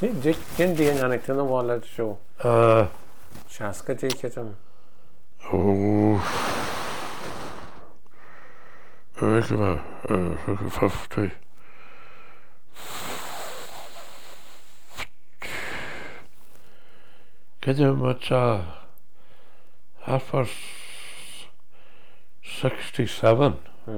Cyn di yn annig dyn nhw walad sio. Siasga di cydym. Weet je wel, 50. Ken je met half past 67?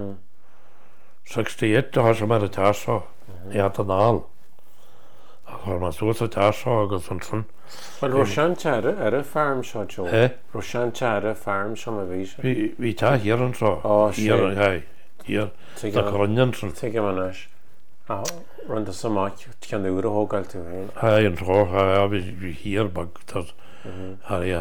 68 toen had ze met het huis zo. Die had een haal. Voor mijn zoon het huis zo gezond. Wel, Roshan Chara, farm sio, Joe. Roshan Chara, farm sio, mae fi sio. Wie daar hier en zo. Oh, hier, hij. Hier, de grondjensen. Tegen mijn huis. Rond de samak, het kan de uren hoog al te heen. Hij en zo, hij we hier, maar dat... Hij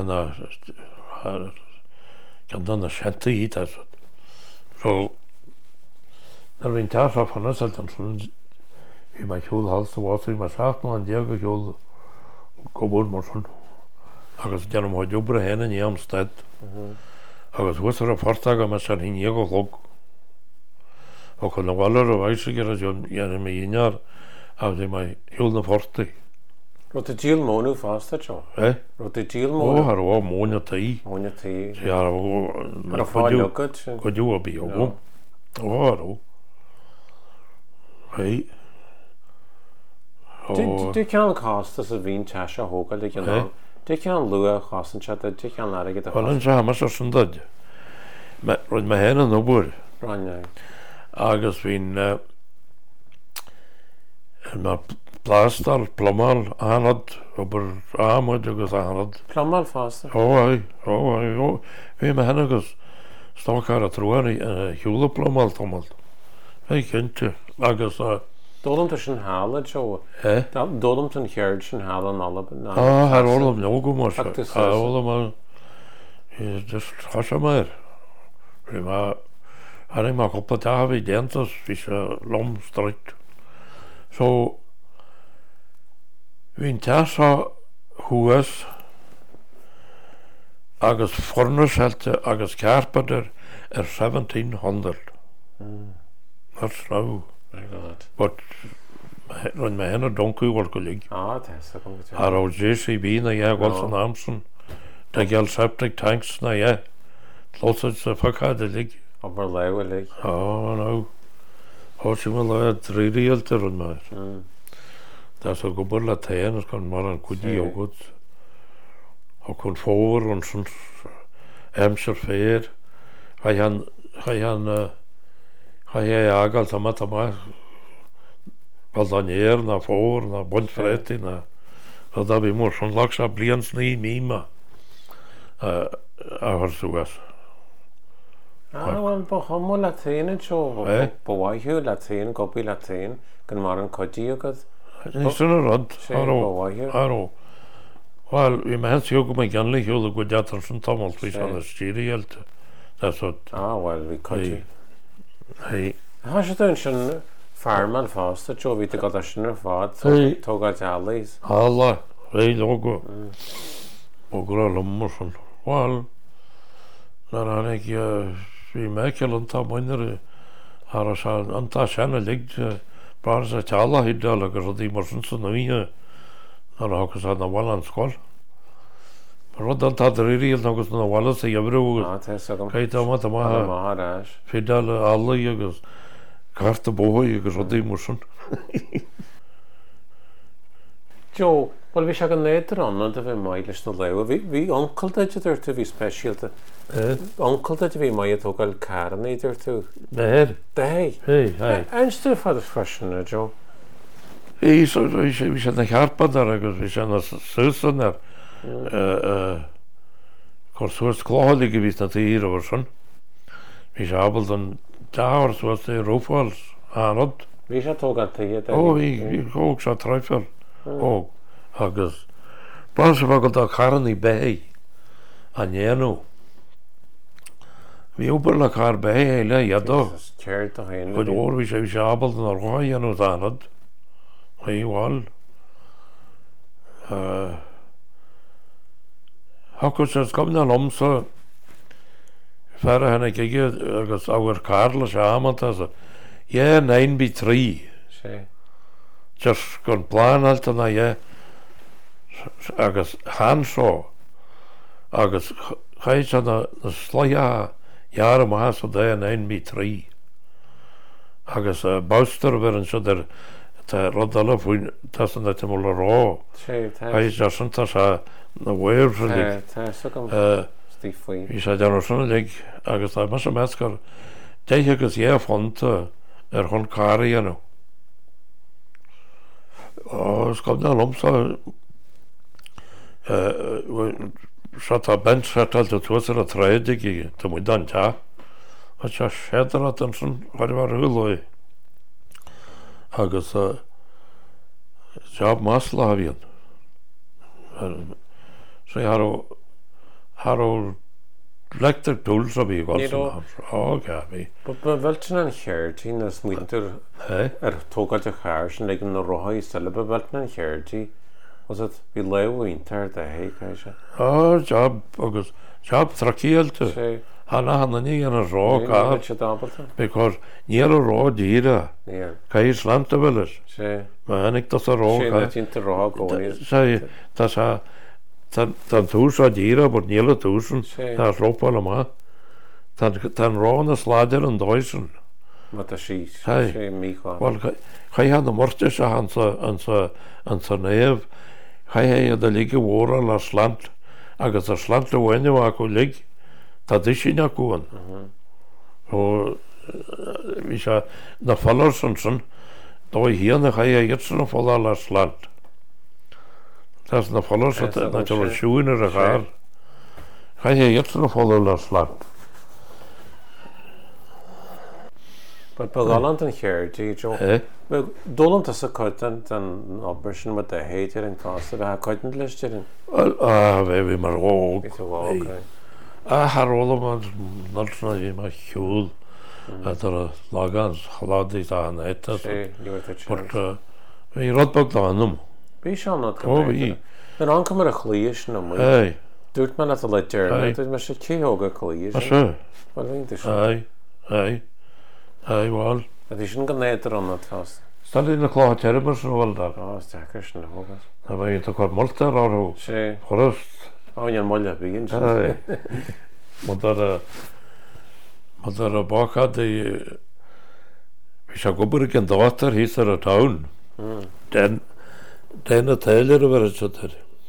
kan dan een schente eten. Zo... Daar ben ik thuis af van ons, dan wie mijn joel halste was, wie mijn schaaf nog aan die joel gewoon maar zo'n. Als ik hem had jobber heen in je stad. Als was er een vaartuig met zijn in je geluk. Ook een waller wijziger als je met een jaar als je mijn joel naar voort. Rot de deal monu vast dat zo. Rot de deal monu. Oh, haar monia tai. Monia tai. Ja, maar voor je goed. Goed je op je gewoon. Oh, hey. Du kan kasta så vin tasha hoga det kan. Du kan lua kasten chatta du kan lära dig det. Well, en så maar så sundad. Men rund med henne no bor. Ranja. Agus vin en plastar plomal anad over amod agus anad. Plomal fast. Oh. Vi med henne agus stakar att troa i hjulet plomal tomal. Hey kente agus Dodom tussen halen zo. Dodom ten herden halen alle. Her olam nog maar. Olam is dus gasje maar. Maar hij mag op het dag weer dentas is lom strikt. Zo wie tassa hues agus fornus helte agus carpenter 1700. That's now. But run my hand donkey work colleague. Dat is dat komt het. Har JCB na ja Wilson Armstrong. De gel septic tanks na ja. Lots of fuck the lig. Overleven lig. Oh no. Hoort je wel 3 realtor run maar. Dat is ook een boel Latijn, dat kan maar een goedie ook goed. Ook kon voor en soms Amsterdam fair. Ga je agalt aan maar. Wel dan hier naar voor, naar Bonfretti, naar dat heb je maar zo'n laksa bliens niet mima. Zo was. Wel, behomo Latijn zo. Bewaarje Latijn, kopie Latijn, kan maar een kodie ook het. Is er een rad? Haro. Wel, je mensen ook met ganlig heel goed dat er zo'n tammelt is aan de stierielte. Dat is wat. Wel, we kodie. Hey. Has je dan zo'n farm vast dat je weet dat dat zo'n vaart toch uit alles. Allah, hey logo. Ook al een wel. Daar had ik wie mekelen tamoinere. Har ze aan tasje ligt. Paar ze tjalla hiddalige så de morsen så nye. Når har ikke satt noe aan skål. Maar dan had er hier nog een walla se jabru. Het is ook. Kijk dan wat maar. Fidal alle jegens. Karte boy jegens so de morsen. Jo, wel we zeggen later on dat we maar eens nog leven. Wie onkel dat je er te wie special te. Onkel dat we maar het ook al karen er te. Hey. Hey. En stuk voor de fashion, Jo. We zijn een harpa daar, we zijn als zussen daar. Korsoort klaarlijk geweest dat hier was van. We hebben dan daar was de roofwals aan. Wie zat ook aan tegen? Oh, ik ook zo trijfel. Oh, agus. Pas we dat gaan niet bij. En jij nou. We hebben elkaar bij, ja toch. Keert toch heen. Goed hoor, we hebben dan nog je nou aan het. Hey wel. Hakkus het komt dan om zo. Verder heb ik agus ouder Carlos Amant also. Ja, 9 bij 3. Sé. Just kon plan halt na ja. agus han seo agus chaid na slóthe jaar maas o da yn 1.3 agus bauster verin so der ta rodala fún tas na te mola rá ai ja santa sa na weir lig Steve vi sa der so lig agus ta mas meskar tegus je fonte hon kari no skap na lomsa Sata bench fatal to twitter a trade to mu dan ta a cha shedra tansun var huloi agus job masla havian so haro lector tools of you okay but welchen an charity nas winter tógal de chars and like no rohai celebre welchen charity was it be low winter the hay kaise job agus job trakieltu hanna ni an a rá because níar a rá díra kai slanta veles man ik tas a rá sei tas a tan tús a díra bort níla túsun ta rópala ma tan rá na slader an dóisen wat a sí sé mi well kai han morte sa an sa nev kai a da lige wora la slant agus a slant a wenne wa ko lig ta disina kuan o vi sa na fallerson då hier na kai jetzt no falla la slant tas na fallerson na to shuiner a gar kai jetzt no falla la slant but galant an charity jo well dolant as a content an operation with the hater and cost of a content list in we mar harolo man nalsna vi ma hjul atar lagans haladi ta netta but vi rotbog danum vi shall not come an ankommer a chliish no mo doet man at a letter doet man se kehoga chliish well ai well dat is een geneter on dat vast stal in de klaar terbers wel daar stakers na hogas dan ben je toch wat molter aro gerust je molle begin maar daar baka de vi ska gå på en dotter hisar a town den a tailor over it der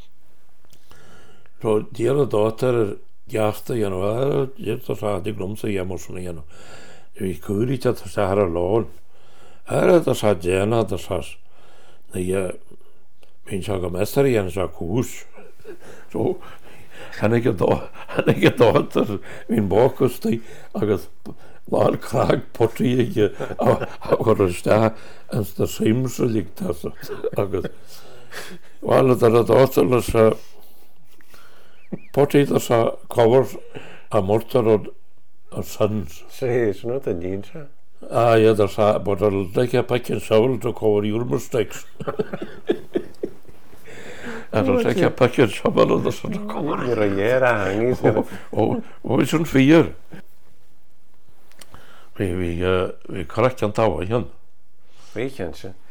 så dear dotter jafta je to sa de glomse jamosne vi kurit att så här lån är det så gärna det så när jag min mästare igen så kurs så han är då att min bakosti agas var krag portige och det står ens det sims likt alltså agas var det då så portige så cover a mortar och sons it's not a ninja ja där sa but like a packet soul to cover your mistakes and like a packet soul och så kommer det hangis och vi sån fyr vi korrekt kan ta igen vi kanske